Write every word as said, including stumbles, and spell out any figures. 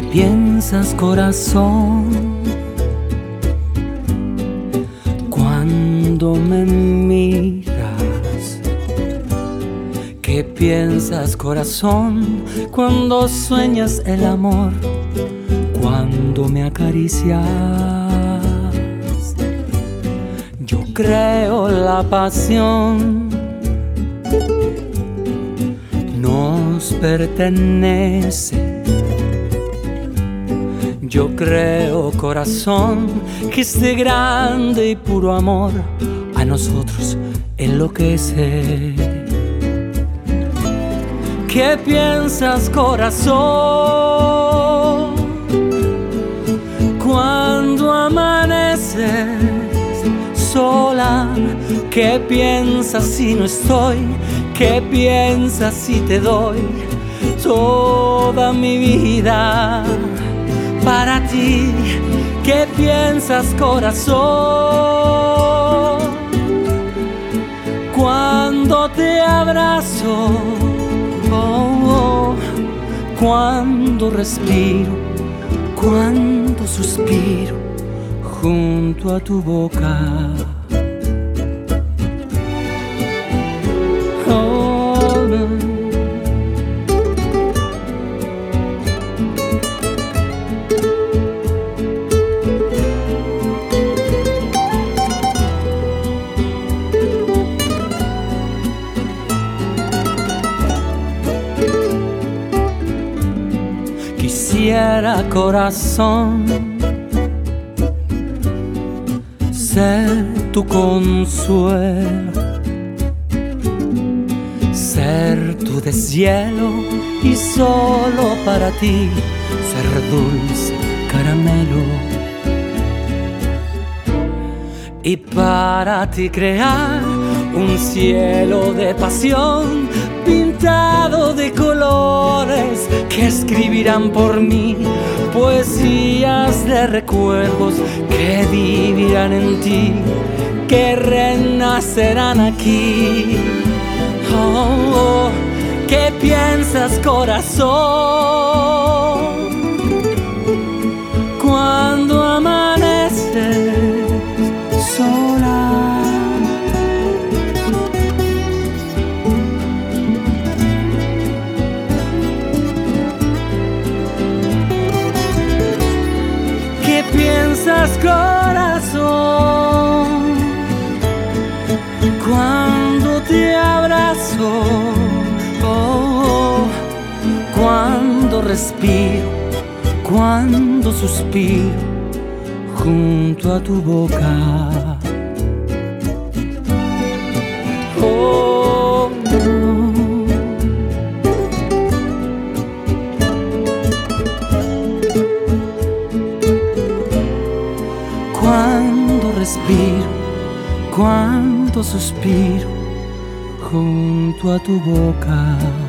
piensas, corazón, cuando me miras? ¿Qué piensas, corazón, cuando sueñas el amor? Cuando me acaricias, yo creo la pasión nos pertenece. Yo creo, corazón, que este grande y puro amor a nosotros enloquece. ¿Qué piensas, corazón, cuando amaneces sola? ¿Qué piensas si no estoy? ¿Qué piensas si te doy toda mi vida para ti? ¿Qué piensas, corazón, cuando te abrazo? Oh, oh, cuando respiro, cuando suspiro junto a tu boca. Oh, no. Quisiera, corazón, ser tu consuelo, ser tu deshielo y solo para ti ser dulce caramelo. Y para ti crear un cielo de pasión pintado de colores que escribirán por mí poesías de recuerdos que vivirán en ti, que renacerán aquí. Oh, oh, ¿qué piensas, corazón, cuando amaneces sola? ¿Qué piensas, corazón, cuando te abrazo? Oh, oh, cuando respiro, cuando suspiro junto a tu boca. Oh, no. Cuando respiro, cuando suspiro junto a tu boca.